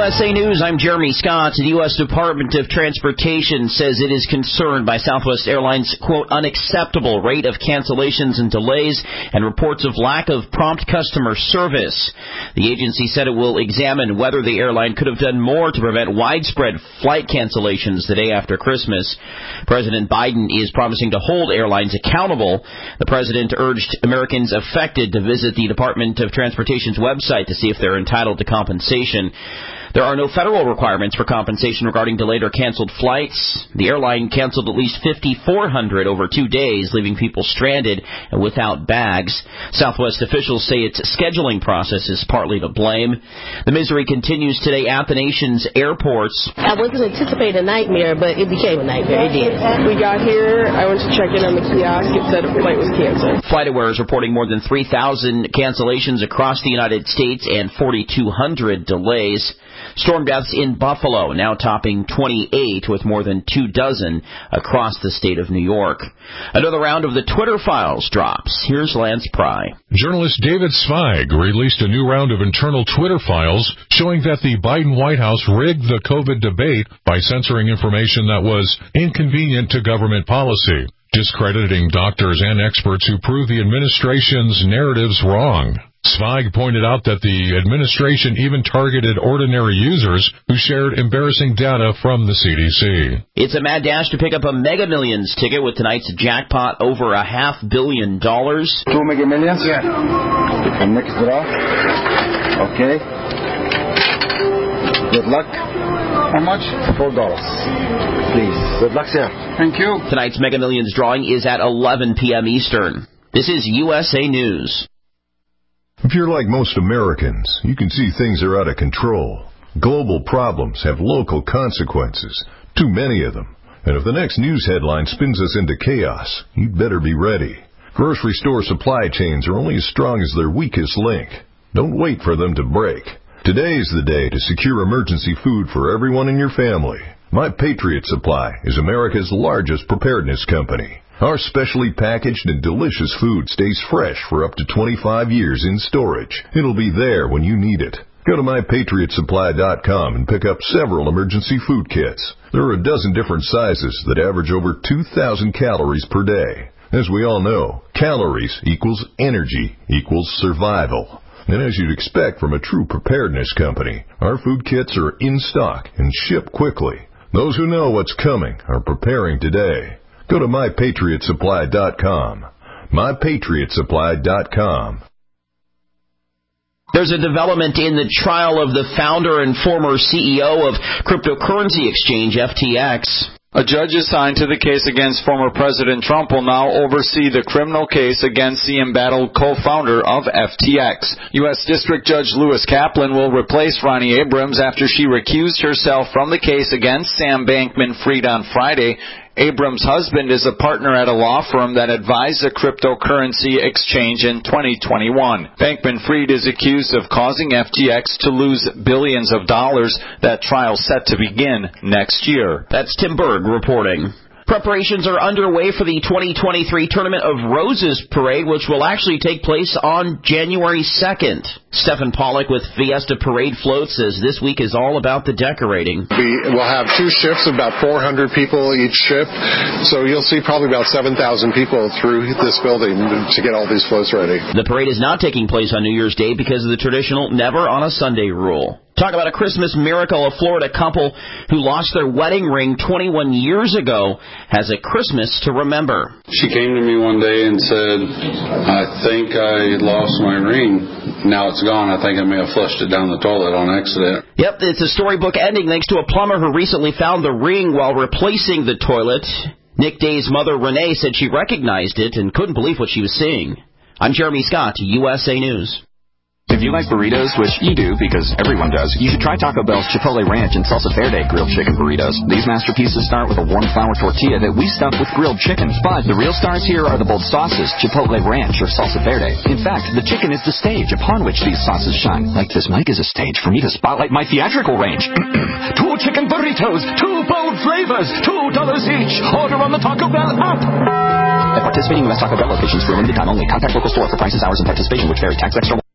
USA News, I'm Jeremy Scott. The U.S. Department of Transportation says it is concerned by Southwest Airlines' quote, unacceptable rate of cancellations and delays and reports of lack of prompt customer service. The agency said it will examine whether the airline could have done more to prevent widespread flight cancellations the day after Christmas. President Biden is promising to hold airlines accountable. The president urged Americans affected to visit the Department of Transportation's website to see if they're entitled to compensation. There are no federal requirements for compensation regarding delayed or canceled flights. The airline canceled at least 5,400 over 2 days, leaving people stranded and without bags. Southwest officials say its scheduling process is partly to blame. The misery continues today at the nation's airports. I wasn't anticipating a nightmare, but it became a nightmare. It did. We got here, I went to check in on the kiosk, it said a flight was canceled. FlightAware is reporting more than 3,000 cancellations across the United States and 4,200 delays. Storm deaths in Buffalo now topping 28 with more than 24 across the state of New York. Another round of the Twitter files drops. Here's Lance Pry. Journalist David Zweig released a new round of internal Twitter files showing that the Biden White House rigged the COVID debate by censoring information that was inconvenient to government policy, discrediting doctors and experts who prove the administration's narratives wrong. Zweig pointed out that the administration even targeted ordinary users who shared embarrassing data from the CDC. It's a mad dash to pick up a Mega Millions ticket with tonight's jackpot over $500 million. 2 Mega Millions? Yeah. And next draw. Okay. Good luck. How much? $4. Please. Good luck, sir. Thank you. Tonight's Mega Millions drawing is at 11 p.m. Eastern. This is USA News. If you're like most Americans, you can see things are out of control. Global problems have local consequences, too many of them. And if the next news headline spins us into chaos, you'd better be ready. Grocery store supply chains are only as strong as their weakest link. Don't wait for them to break. Today is the day to secure emergency food for everyone in your family. My Patriot Supply is America's largest preparedness company. Our specially packaged and delicious food stays fresh for up to 25 years in storage. It'll be there when you need it. Go to MyPatriotSupply.com and pick up several emergency food kits. There are a dozen different sizes that average over 2,000 calories per day. As we all know, calories equals energy equals survival. And as you'd expect from a true preparedness company, our food kits are in stock and ship quickly. Those who know what's coming are preparing today. Go to MyPatriotSupply.com. MyPatriotSupply.com. There's a development in the trial of the founder and former CEO of cryptocurrency exchange FTX. A judge assigned to the case against former President Trump will now oversee the criminal case against the embattled co-founder of FTX. U.S. District Judge Lewis Kaplan will replace Ronnie Abrams after she recused herself from the case against Sam Bankman-Fried on Friday. Abrams' husband is a partner at a law firm that advised the cryptocurrency exchange in 2021. Bankman-Fried is accused of causing FTX to lose billions of dollars. That trial set to begin next year. That's Tim Berg reporting. Preparations are underway for the 2023 Tournament of Roses parade, which will actually take place on January 2nd. Stephen Pollock with Fiesta Parade Float says this week is all about the decorating. We will have 2 shifts, about 400 people each shift, so you'll see probably about 7,000 people through this building to get all these floats ready. The parade is not taking place on New Year's Day because of the traditional never on a Sunday rule. Talk about a Christmas miracle. A Florida couple who lost their wedding ring 21 years ago has a Christmas to remember. She came to me one day and said, I think I lost my ring. Now it's gone. I think I may have flushed it down the toilet on accident. Yep, it's a storybook ending thanks to a plumber who recently found the ring while replacing the toilet. Nick Day's mother, Renee, said she recognized it and couldn't believe what she was seeing. I'm Jeremy Scott, USA News. If you like burritos, which you do because everyone does, you should try Taco Bell's Chipotle Ranch and Salsa Verde grilled chicken burritos. These masterpieces start with a warm flour tortilla that we stuff with grilled chicken. But the real stars here are the bold sauces, Chipotle Ranch or Salsa Verde. In fact, the chicken is the stage upon which these sauces shine. Like this mic is a stage for me to spotlight my theatrical range. 2 chicken burritos, 2 bold flavors, $2 each. Order on the Taco Bell app. At participating U.S. Taco Bell locations for a limited time only. Contact local store for prices, hours, and participation which vary. Tax extra.